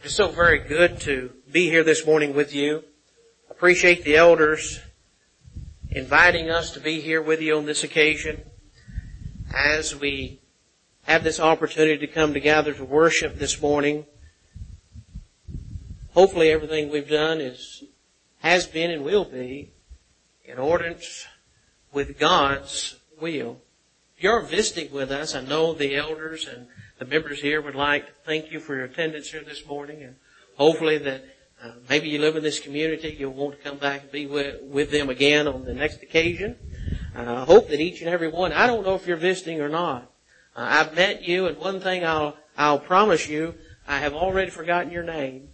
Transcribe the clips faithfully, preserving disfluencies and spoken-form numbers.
It's so very good to be here this morning with you. Appreciate the elders inviting us to be here with you on this occasion as we have this opportunity to come together to worship this morning. Hopefully everything we've done is, has been and will be in accordance with God's will. If you're visiting with us, I know the elders and the members here would like to thank you for your attendance here this morning, and hopefully that uh, maybe you live in this community, you'll want to come back and be with, with them again on the next occasion. Uh, I hope that each and every one, I don't know if you're visiting or not. Uh, I've met you, and one thing I'll, I'll promise you, I have already forgotten your name.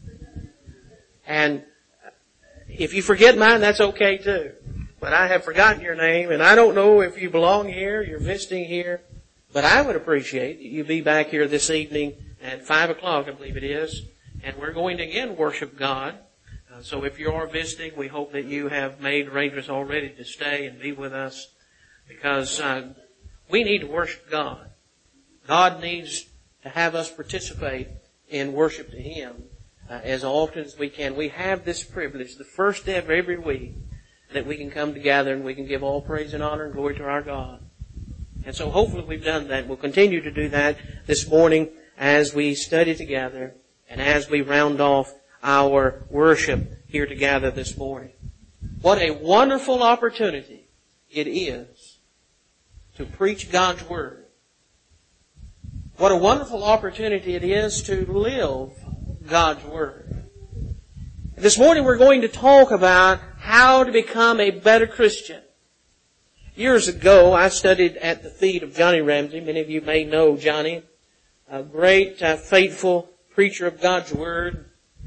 And if you forget mine, that's okay too. But I have forgotten your name, and I don't know if you belong here, you're visiting here. But I would appreciate that you be back here this evening at five o'clock, I believe it is. And we're going to again worship God. Uh, so if you are visiting, we hope that you have made arrangements already to stay and be with us. Because uh, we need to worship God. God needs to have us participate in worship to Him uh, as often as we can. We have this privilege, the first day of every week, that we can come together and we can give all praise and honor and glory to our God. And so hopefully we've done that. We'll continue to do that this morning as we study together and as we round off our worship here together this morning. What a wonderful opportunity it is to preach God's Word. What a wonderful opportunity it is to live God's Word. This morning we're going to talk about how to become a better Christian. Years ago, I studied at the feet of Johnny Ramsey. Many of you may know Johnny, a great, uh, faithful preacher of God's Word.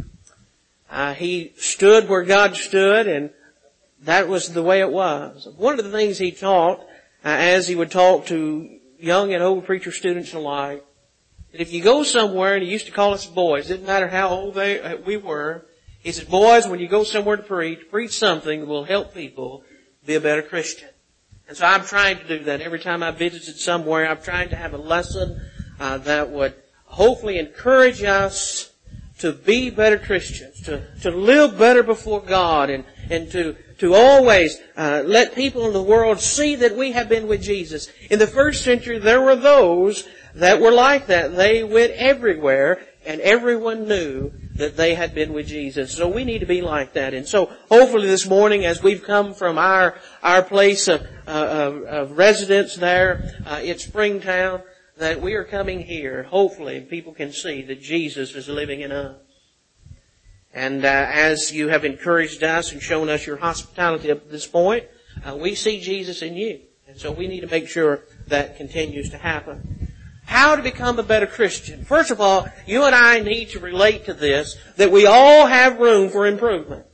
Uh, he stood where God stood, and that was the way it was. One of the things he taught, uh, as he would talk to young and old preacher students alike, that if you go somewhere, and he used to call us boys, didn't matter how old they, we were, he said, boys, when you go somewhere to preach, preach something that will help people be a better Christian. And so I'm trying to do that. Every time I visited somewhere, I'm trying to have a lesson uh, that would hopefully encourage us to be better Christians, to, to live better before God, and, and to, to always uh, let people in the world see that we have been with Jesus. In the first century, there were those that were like that. They went everywhere, and everyone knew that they had been with Jesus. So we need to be like that. And so hopefully this morning, as we've come from our our place of, uh, of, of residence there uh, at Springtown, that we are coming here, hopefully, and people can see that Jesus is living in us. And uh, as you have encouraged us and shown us your hospitality up to this point, uh, we see Jesus in you. And so we need to make sure that continues to happen. How to become a better Christian. First of all, you and I need to relate to this, that we all have room for improvement.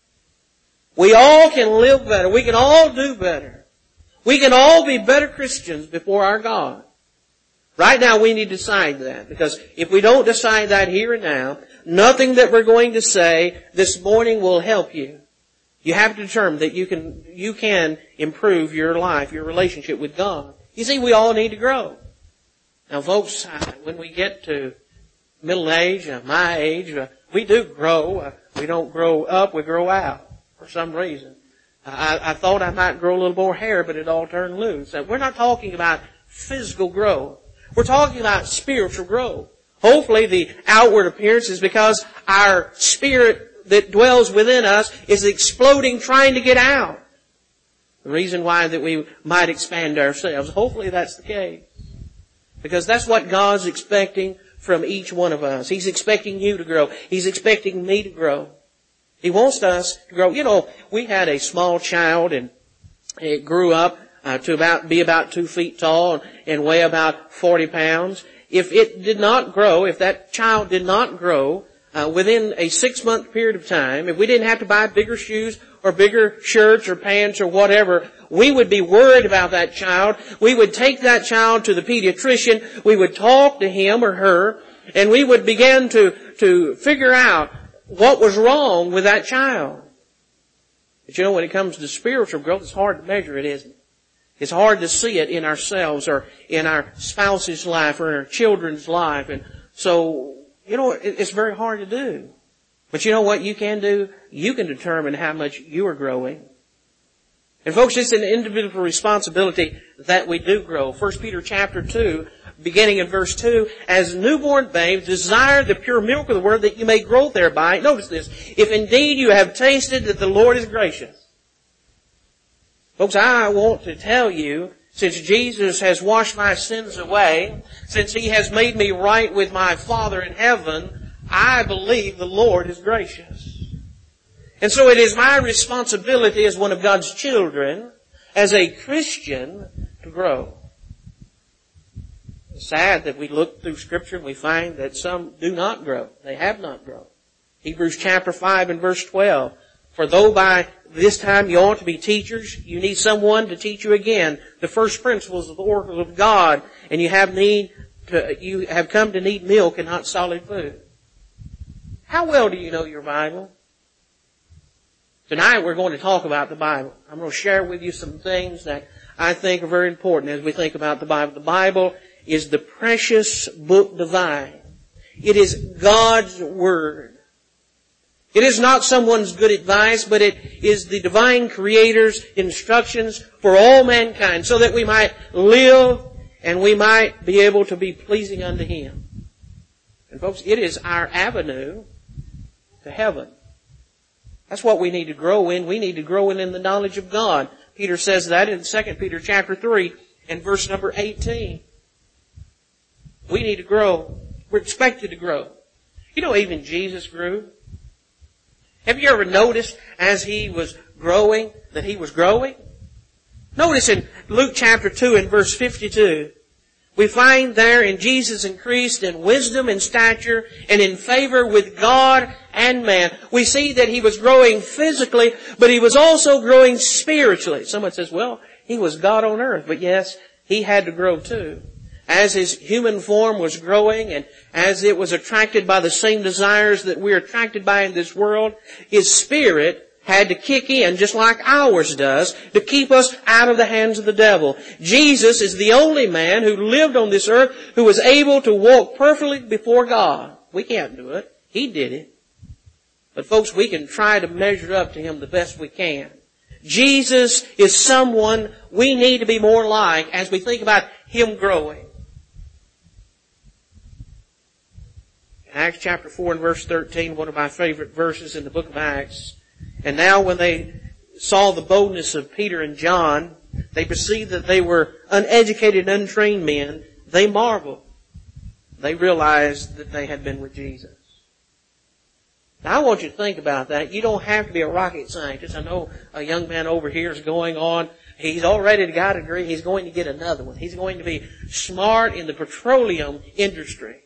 We all can live better. We can all do better. We can all be better Christians before our God. Right now we need to decide that, because if we don't decide that here and now, nothing that we're going to say this morning will help you. You have to determine that you can, you can improve your life, your relationship with God. You see, we all need to grow. Now, folks, when we get to middle age, uh, my age, uh, we do grow. Uh, we don't grow up, we grow out for some reason. Uh, I, I thought I might grow a little more hair, but it all turned loose. Uh, we're not talking about physical growth. We're talking about spiritual growth. Hopefully the outward appearance is because our spirit that dwells within us is exploding, trying to get out. The reason why that we might expand ourselves. Hopefully that's the case. Because that's what God's expecting from each one of us. He's expecting you to grow. He's expecting me to grow. He wants us to grow. You know, we had a small child, and it grew up uh, to about be about two feet tall and weigh about forty pounds. If it did not grow, if that child did not grow uh, within a six-month period of time, if we didn't have to buy bigger shoes or bigger shirts or pants or whatever, we would be worried about that child. We would take that child to the pediatrician. We would talk to him or her, and we would begin to, to figure out what was wrong with that child. But you know, when it comes to spiritual growth, it's hard to measure it, isn't it? It's hard to see it in ourselves or in our spouse's life or in our children's life. And so You know, it's very hard to do. But you know what you can do? You can determine how much you are growing. And folks, it's an individual responsibility that we do grow. First Peter chapter two, beginning in verse two, as newborn babes, desire the pure milk of the word that you may grow thereby. Notice this. If indeed you have tasted that the Lord is gracious. Folks, I want to tell you, since Jesus has washed my sins away, since He has made me right with my Father in heaven, I believe the Lord is gracious. And so it is my responsibility as one of God's children, as a Christian, to grow. It's sad that we look through Scripture and we find that some do not grow. They have not grown. Hebrews chapter five and verse twelve. For though by this time you ought to be teachers, you need someone to teach you again the first principles of the oracles of God, and you have need to, you have come to need milk and not solid food. How well do you know your Bible? Tonight we're going to talk about the Bible. I'm going to share with you some things that I think are very important as we think about the Bible. The Bible is the precious book divine. It is God's Word. It is not someone's good advice, but it is the divine Creator's instructions for all mankind so that we might live and we might be able to be pleasing unto Him. And folks, it is our avenue to heaven. That's what we need to grow in. We need to grow in, in the knowledge of God. Peter says that in Second Peter chapter three and verse number eighteen. We need to grow. We're expected to grow. You know, even Jesus grew. Have you ever noticed as He was growing that He was growing? Notice in Luke chapter two and verse fifty-two, we find there in Jesus increased in wisdom and stature and in favor with God and man. We see that He was growing physically, but He was also growing spiritually. Someone says, well, He was God on earth. But yes, He had to grow too. As His human form was growing and as it was attracted by the same desires that we're attracted by in this world, His Spirit had to kick in just like ours does to keep us out of the hands of the devil. Jesus is the only man who lived on this earth who was able to walk perfectly before God. We can't do it. He did it. But folks, we can try to measure up to Him the best we can. Jesus is someone we need to be more like as we think about Him growing. Acts chapter four and verse thirteen, one of my favorite verses in the book of Acts. And now when they saw the boldness of Peter and John, they perceived that they were uneducated, untrained men. They marveled. They realized that they had been with Jesus. Now I want you to think about that. You don't have to be a rocket scientist. I know a young man over here is going on. He's already got a degree. He's going to get another one. He's going to be smart in the petroleum industry.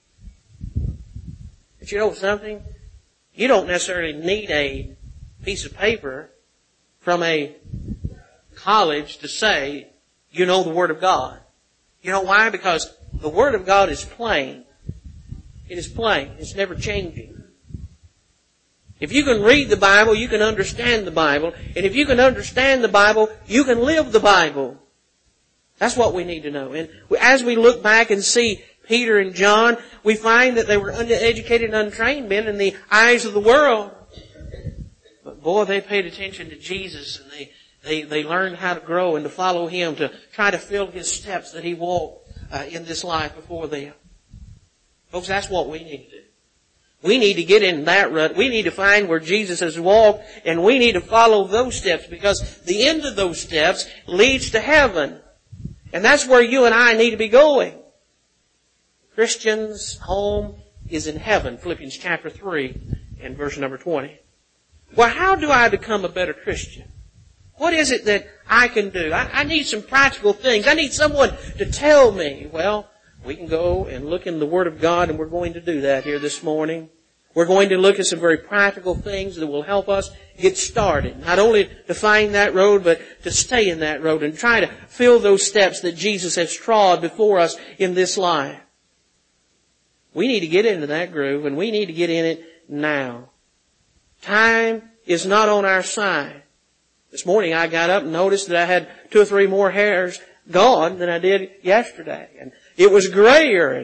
But you know something? You don't necessarily need a piece of paper from a college to say you know the Word of God. You know why? Because the Word of God is plain. It is plain. It's never changing. If you can read the Bible, you can understand the Bible. And if you can understand the Bible, you can live the Bible. That's what we need to know. And as we look back and see Peter and John, we find that they were uneducated and untrained men in the eyes of the world. But boy, they paid attention to Jesus and they, they, they learned how to grow and to follow Him, to try to fill His steps that He walked uh, in this life before them. Folks, that's what we need to do. We need to get in that rut. We need to find where Jesus has walked and we need to follow those steps because the end of those steps leads to heaven. And that's where you and I need to be going. Christian's home is in heaven. Philippians chapter three and verse number twenty. Well, how do I become a better Christian? What is it that I can do? I, I need some practical things. I need someone to tell me. Well, we can go and look in the Word of God, and we're going to do that here this morning. We're going to look at some very practical things that will help us get started. Not only to find that road, but to stay in that road and try to fill those steps that Jesus has trod before us in this life. We need to get into that groove, and we need to get in it now. Time is not on our side. This morning I got up and noticed that I had two or three more hairs gone than I did yesterday. And it was grayer, and,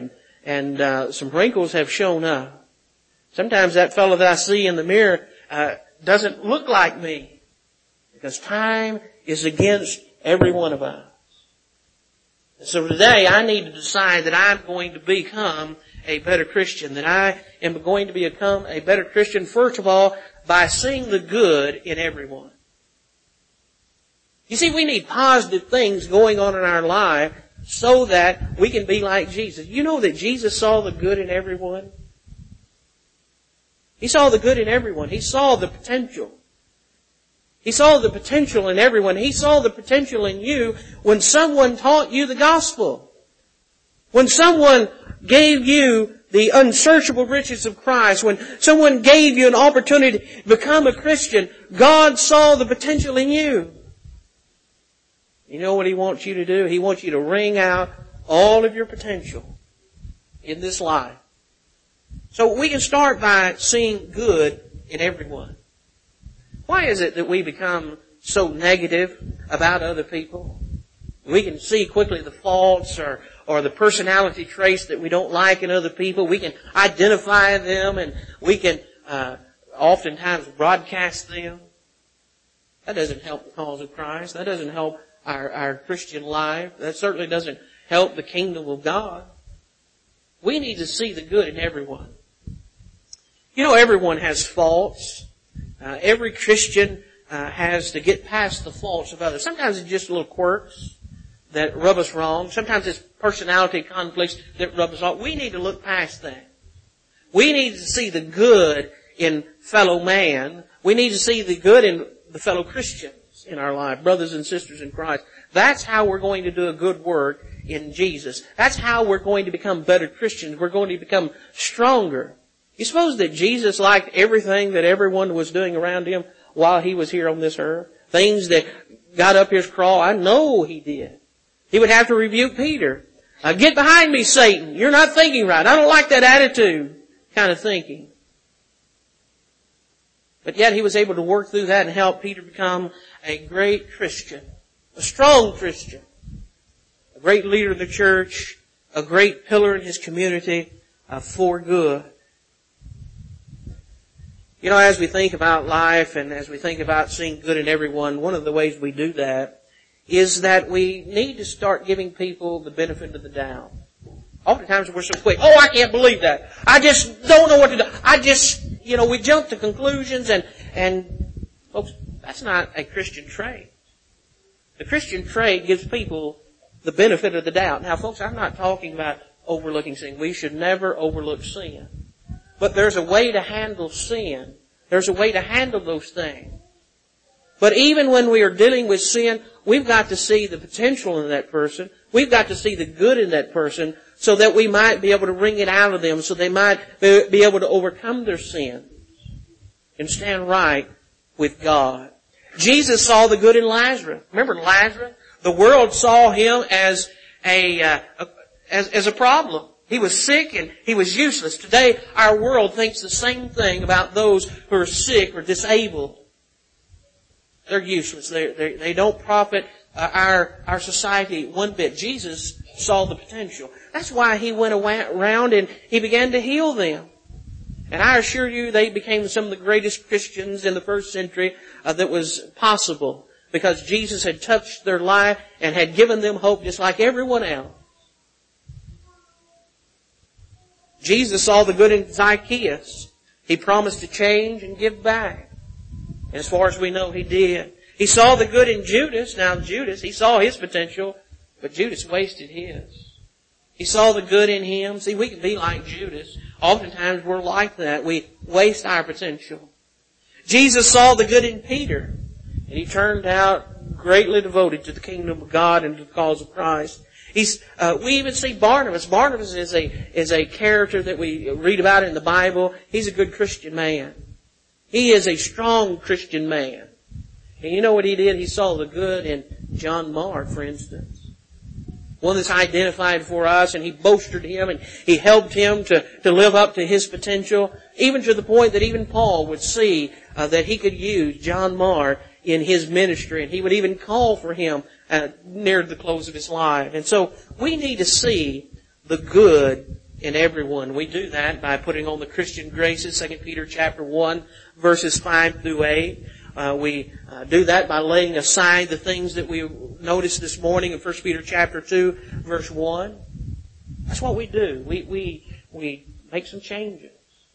and uh, some wrinkles have shown up. Sometimes that fellow that I see in the mirror uh, doesn't look like me, because time is against every one of us. So today I need to decide that I'm going to become a better Christian, that I am going to become a better Christian, first of all, by seeing the good in everyone. You see, we need positive things going on in our life so that we can be like Jesus. You know that Jesus saw the good in everyone? He saw the good in everyone. He saw the potential. He saw the potential in everyone. He saw the potential in you when someone taught you the gospel. When someone gave you the unsearchable riches of Christ. When someone gave you an opportunity to become a Christian, God saw the potential in you. You know what He wants you to do? He wants you to wring out all of your potential in this life. So we can start by seeing good in everyone. Why is it that we become so negative about other people? We can see quickly the faults or, or the personality traits that we don't like in other people. We can identify them, and we can uh, oftentimes broadcast them. That doesn't help the cause of Christ. That doesn't help our, our Christian life. That certainly doesn't help the kingdom of God. We need to see the good in everyone. You know, everyone has faults. Uh, every Christian uh, has to get past the faults of others. Sometimes it's just little quirks that rub us wrong. Sometimes it's personality conflicts that rub us wrong. We need to look past that. We need to see the good in fellow man. We need to see the good in the fellow Christians in our life, brothers and sisters in Christ. That's how we're going to do a good work in Jesus. That's how we're going to become better Christians. We're going to become stronger. You suppose that Jesus liked everything that everyone was doing around Him while He was here on this earth? Things that got up His crawl? I know He did. He would have to rebuke Peter. Uh, Get behind me, Satan. You're not thinking right. I don't like that attitude kind of thinking. But yet He was able to work through that and help Peter become a great Christian, a strong Christian, a great leader of the church, a great pillar in his community uh, for good. You know, as we think about life and as we think about seeing good in everyone, one of the ways we do that is that we need to start giving people the benefit of the doubt. Oftentimes we're so quick, oh, I can't believe that. I just don't know what to do. I just, you know, we jump to conclusions and, and folks, that's not a Christian trait. The Christian trait gives people the benefit of the doubt. Now, folks, I'm not talking about overlooking sin. We should never overlook sin. But there's a way to handle sin. There's a way to handle those things. But even when we are dealing with sin, we've got to see the potential in that person. We've got to see the good in that person so that we might be able to wring it out of them, so they might be able to overcome their sins and stand right with God. Jesus saw the good in Lazarus. Remember Lazarus? The world saw him as a, uh, as, as a problem. He was sick and he was useless. Today, our world thinks the same thing about those who are sick or disabled. They're useless. They they, they don't profit uh, our our society one bit. Jesus saw the potential. That's why He went around and He began to heal them. And I assure you, they became some of the greatest Christians in the first century uh, that was possible, because Jesus had touched their life and had given them hope just like everyone else. Jesus saw the good in Zacchaeus. He promised to change and give back. And as far as we know, he did. He saw the good in Judas. Now Judas, he saw his potential, but Judas wasted his. He saw the good in him. See, we can be like Judas. Oftentimes we're like that. We waste our potential. Jesus saw the good in Peter, and he turned out greatly devoted to the kingdom of God and to the cause of Christ. He's, uh, we even see Barnabas. Barnabas is a, is a character that we read about in the Bible. He's a good Christian man. He is a strong Christian man. And you know what he did? He saw the good in John Mark, for instance. One that's identified for us, and he bolstered him and he helped him to, to live up to his potential, even to the point that even Paul would see uh, that he could use John Mark in his ministry, and he would even call for him uh, near the close of his life. And so we need to see the good in everyone. We do that by putting on the Christian graces, Second Peter chapter one, verses five through eight. Uh, we uh, do that by laying aside the things that we noticed this morning in First Peter chapter two, verse one. That's what we do. We, we, we make some changes.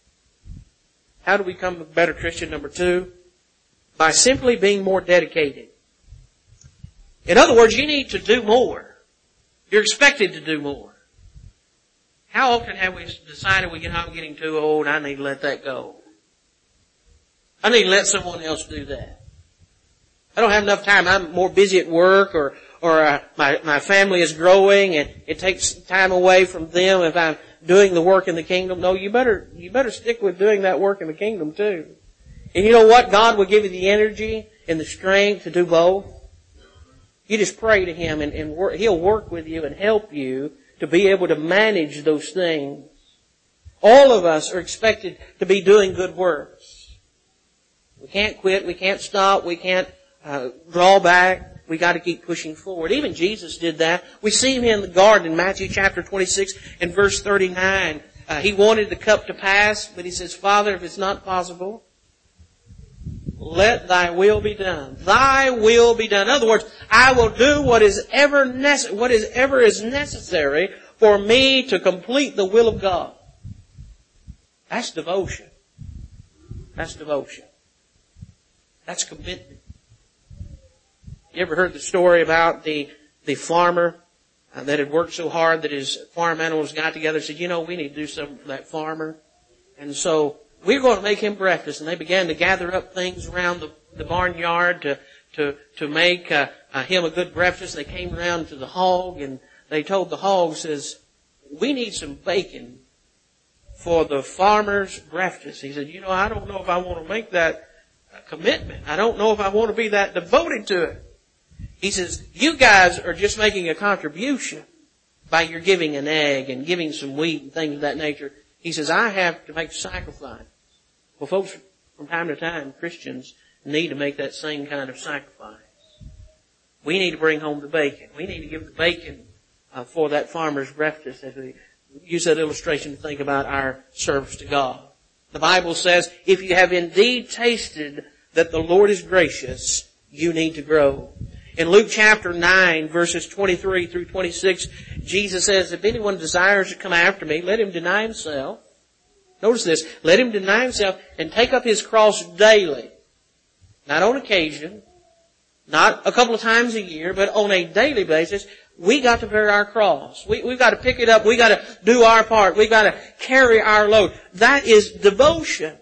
How do we become a better Christian? Number two, by simply being more dedicated. In other words, you need to do more. You're expected to do more. How often have we decided we get home getting too old, I need to let that go? I need to let someone else do that. I don't have enough time. I'm more busy at work, or or uh, my my family is growing and it takes time away from them if I'm doing the work in the kingdom. No, you better you better stick with doing that work in the kingdom too. And you know what? God will give you the energy and the strength to do both. You just pray to Him, and, and work, He'll work with you and help you to be able to manage those things. All of us are expected to be doing good works. We can't quit. We can't stop. We can't uh, draw back. We got to keep pushing forward. Even Jesus did that. We see Him in the garden in Matthew chapter twenty-six and verse thirty-nine. Uh, he wanted the cup to pass, but He says, Father, if it's not possible, let Thy will be done. Thy will be done. In other words, I will do what is ever nece- what is ever is necessary for me to complete the will of God. That's devotion. That's devotion. That's commitment. You ever heard the story about the the farmer uh, that had worked so hard that his farm animals got together and said, you know, we need to do something for that farmer. And so we're going to make him breakfast. And they began to gather up things around the, the barnyard to to to make uh, uh, him a good breakfast. They came around to the hog and they told the hog, says, we need some bacon for the farmer's breakfast. He said, you know, I don't know if I want to make that commitment. I don't know if I want to be that devoted to it. He says, you guys are just making a contribution by your giving an egg and giving some wheat and things of that nature. He says, I have to make sacrifice. Well, folks, from time to time, Christians need to make that same kind of sacrifice. We need to bring home the bacon. We need to give the bacon uh, for that farmer's breakfast, as we use that illustration to think about our service to God. The Bible says, if you have indeed tasted that the Lord is gracious, you need to grow. In Luke chapter nine, verses twenty-three through twenty-six, Jesus says, if anyone desires to come after me, let him deny himself. Notice this. Let him deny himself and take up his cross daily. Not on occasion, not a couple of times a year, but on a daily basis. We got to bear our cross. We, we've got to pick it up. We've got to do our part. We've got to carry our load. That is devotion.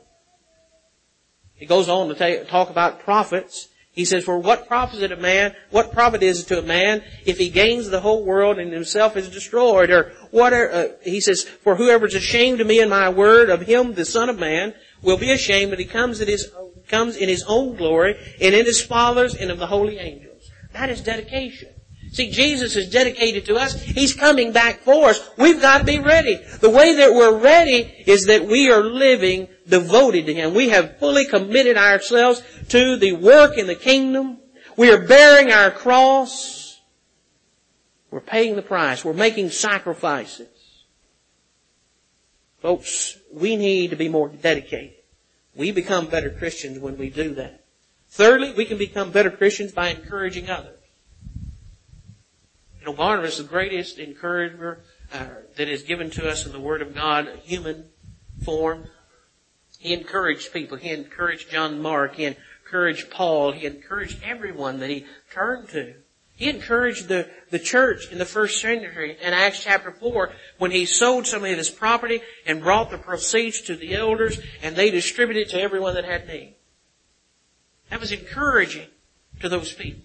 He goes on to ta- talk about prophets. He says, for what profit is a man, what profit is it to a man if he gains the whole world and himself is destroyed? Or whatever, uh, he says, for whoever is ashamed of me and my word, of him the Son of Man will be ashamed when he comes in his, comes in his own glory and in his Father's and of the holy angels. That is dedication. See, Jesus is dedicated to us. He's coming back for us. We've got to be ready. The way that we're ready is that we are living devoted to Him. We have fully committed ourselves to the work in the kingdom. We are bearing our cross. We're paying the price. We're making sacrifices. Folks, we need to be more dedicated. We become better Christians when we do that. Thirdly, we can become better Christians by encouraging others. You know, Barnabas, the greatest encourager uh, that is given to us in the Word of God, human form. He encouraged people. He encouraged John Mark. He encouraged Paul. He encouraged everyone that he turned to. He encouraged the, the church in the first century in Acts chapter four when he sold some of his property and brought the proceeds to the elders and they distributed it to everyone that had need. That was encouraging to those people.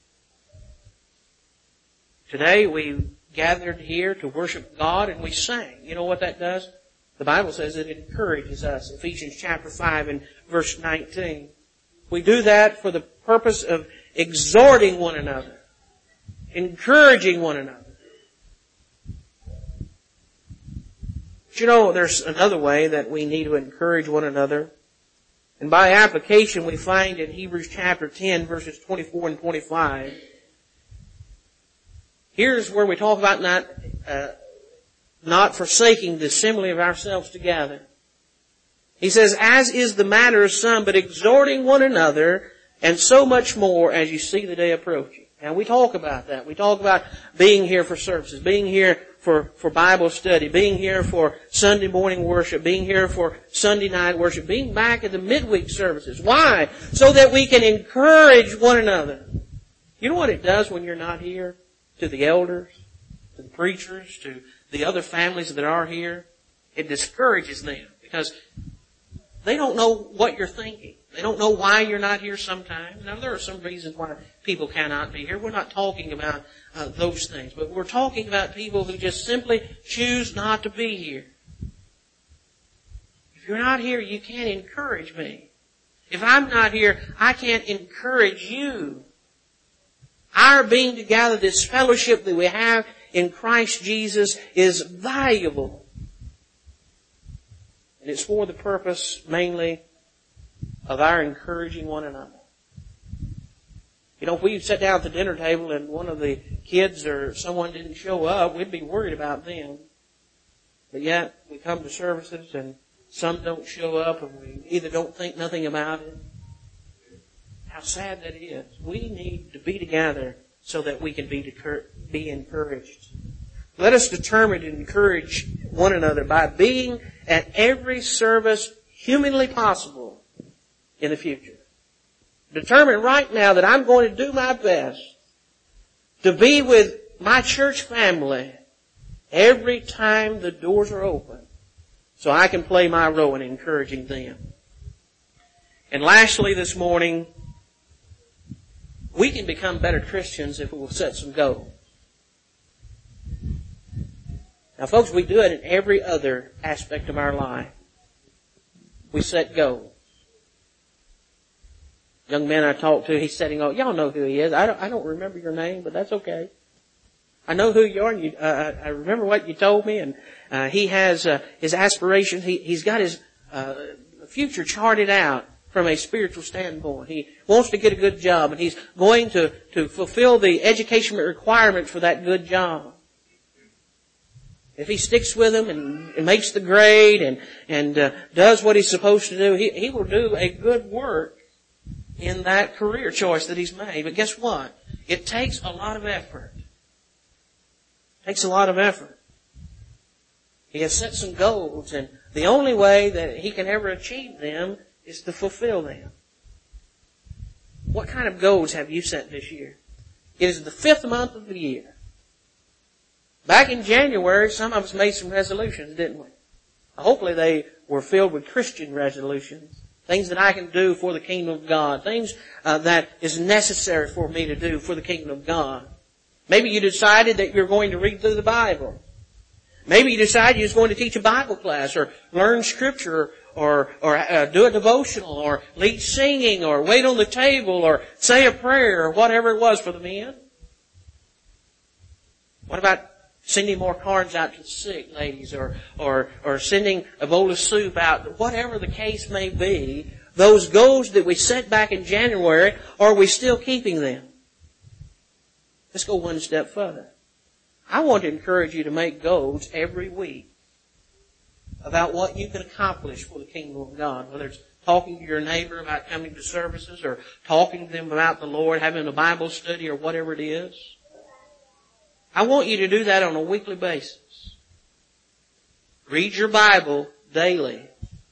Today we gathered here to worship God and we sang. You know what that does? The Bible says it encourages us. Ephesians chapter five and verse nineteen. We do that for the purpose of exhorting one another, encouraging one another. But you know, there's another way that we need to encourage one another. And by application we find in Hebrews chapter ten verses twenty-four and twenty-five. Here's where we talk about not uh, not forsaking the assembly of ourselves together. He says, as is the manner of some, but exhorting one another, and so much more as you see the day approaching. Now we talk about that. We talk about being here for services, being here for, for Bible study, being here for Sunday morning worship, being here for Sunday night worship, being back at the midweek services. Why? So that we can encourage one another. You know what it does when you're not here? To the elders, to the preachers, to the other families that are here. It discourages them because they don't know what you're thinking. They don't know why you're not here sometimes. Now, there are some reasons why people cannot be here. We're not talking about uh, those things. But we're talking about people who just simply choose not to be here. If you're not here, you can't encourage me. If I'm not here, I can't encourage you. Our being together, this fellowship that we have in Christ Jesus is valuable. And it's for the purpose, mainly, of our encouraging one another. You know, if we sat down at the dinner table and one of the kids or someone didn't show up, we'd be worried about them. But yet, we come to services and some don't show up and we either don't think nothing about it. How sad that is. We need to be together so that we can be, be encouraged. Let us determine to encourage one another by being at every service humanly possible in the future. Determine right now that I'm going to do my best to be with my church family every time the doors are open so I can play my role in encouraging them. And lastly this morning, we can become better Christians if we will set some goals. Now folks, we do it in every other aspect of our life. We set goals. Young man I talked to, he's setting goals. Y'all know who he is. I don't, I don't remember your name, but that's okay. I know who you are, and you, uh, I remember what you told me, and uh, he has uh, his aspirations. He, he's got his uh, future charted out from a spiritual standpoint. He wants to get a good job, and he's going to, to fulfill the education requirement for that good job. If he sticks with him and, and makes the grade and, and uh, does what he's supposed to do, he, he will do a good work in that career choice that he's made. But guess what? It takes a lot of effort. It takes a lot of effort. He has set some goals, and the only way that he can ever achieve them is to fulfill them. What kind of goals have you set this year? It is the fifth month of the year. Back in January, some of us made some resolutions, didn't we? Hopefully they were filled with Christian resolutions. Things that I can do for the kingdom of God. Things uh, that is necessary for me to do for the kingdom of God. Maybe you decided that you're going to read through the Bible. Maybe you decided you was going to teach a Bible class or learn Scripture or or uh, do a devotional or lead singing or wait on the table or say a prayer or whatever it was for the men. What about sending more cards out to the sick ladies or, or, or sending a bowl of soup out? Whatever the case may be, those goals that we set back in January, are we still keeping them? Let's go one step further. I want to encourage you to make goals every week about what you can accomplish for the kingdom of God, whether it's talking to your neighbor about coming to services or talking to them about the Lord, having a Bible study or whatever it is. I want you to do that on a weekly basis. Read your Bible daily.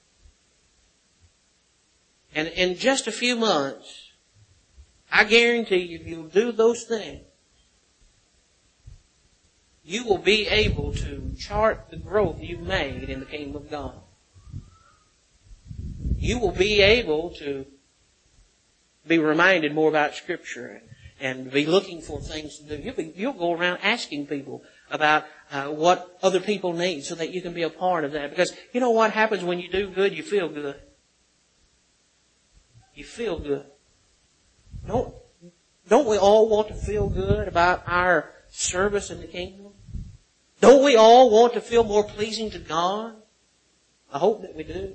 And in just a few months, I guarantee you, if you'll do those things, you will be able to chart the growth you've made in the kingdom of God. You will be able to be reminded more about Scripture and be looking for things to do. You'll, be, you'll go around asking people about uh, what other people need so that you can be a part of that. Because you know what happens when you do good? You feel good. You feel good. Don't, don't we all want to feel good about our service in the kingdom? Don't we all want to feel more pleasing to God? I hope that we do.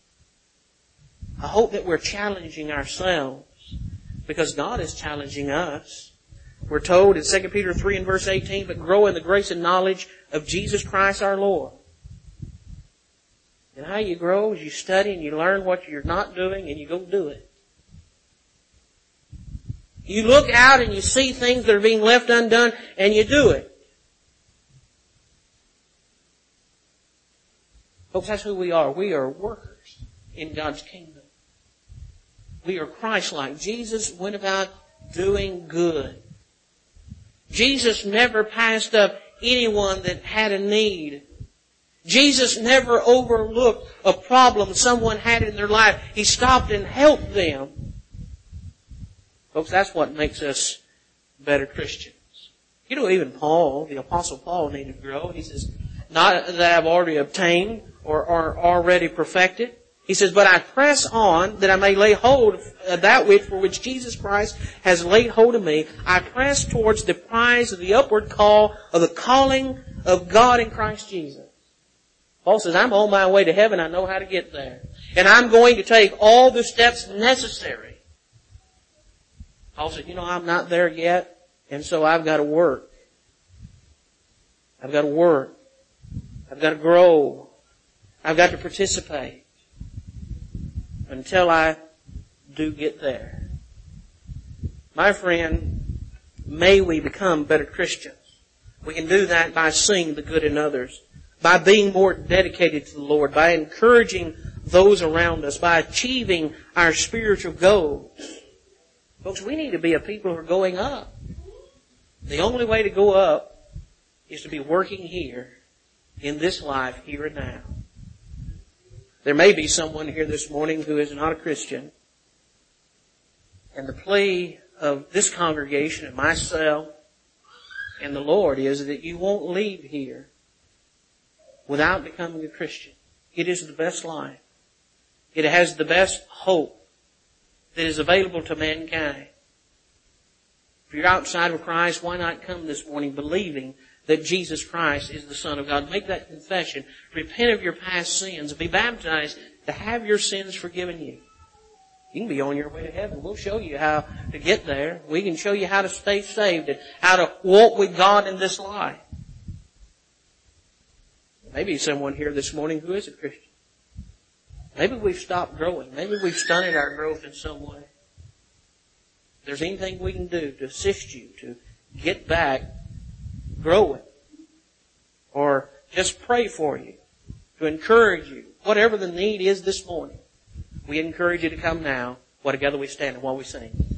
I hope that we're challenging ourselves, because God is challenging us. We're told in Second Peter three and verse eighteen, but grow in the grace and knowledge of Jesus Christ our Lord. And how you grow is you study and you learn what you're not doing and you go do it. You look out and you see things that are being left undone and you do it. Folks, that's who we are. We are workers in God's kingdom. We are Christ-like. Jesus went about doing good. Jesus never passed up anyone that had a need. Jesus never overlooked a problem someone had in their life. He stopped and helped them. Folks, that's what makes us better Christians. You know, even Paul, the Apostle Paul, needed to grow. He says, not that I've already obtained or are already perfected. He says, but I press on that I may lay hold of that which for which Jesus Christ has laid hold of me. I press towards the prize of the upward call of the calling of God in Christ Jesus. Paul says, I'm on my way to heaven. I know how to get there. And I'm going to take all the steps necessary. Paul said, you know, I'm not there yet. And so I've got to work. I've got to work. I've got to grow. I've got to participate. Until I do get there. My friend, may we become better Christians. We can do that by seeing the good in others, by being more dedicated to the Lord, by encouraging those around us, by achieving our spiritual goals. Folks, we need to be a people who are going up. The only way to go up is to be working here in this life, here and now. There may be someone here this morning who is not a Christian. And the plea of this congregation and myself and the Lord is that you won't leave here without becoming a Christian. It is the best life. It has the best hope that is available to mankind. If you're outside of Christ, why not come this morning believing that Jesus Christ is the Son of God? Make that confession. Repent of your past sins. Be baptized to have your sins forgiven you. You can be on your way to heaven. We'll show you how to get there. We can show you how to stay saved and how to walk with God in this life. Maybe someone here this morning who is a Christian. Maybe we've stopped growing. Maybe we've stunted our growth in some way. If there's anything we can do to assist you to get back growing, or just pray for you, to encourage you, whatever the need is this morning, we encourage you to come now while together we stand and while we sing.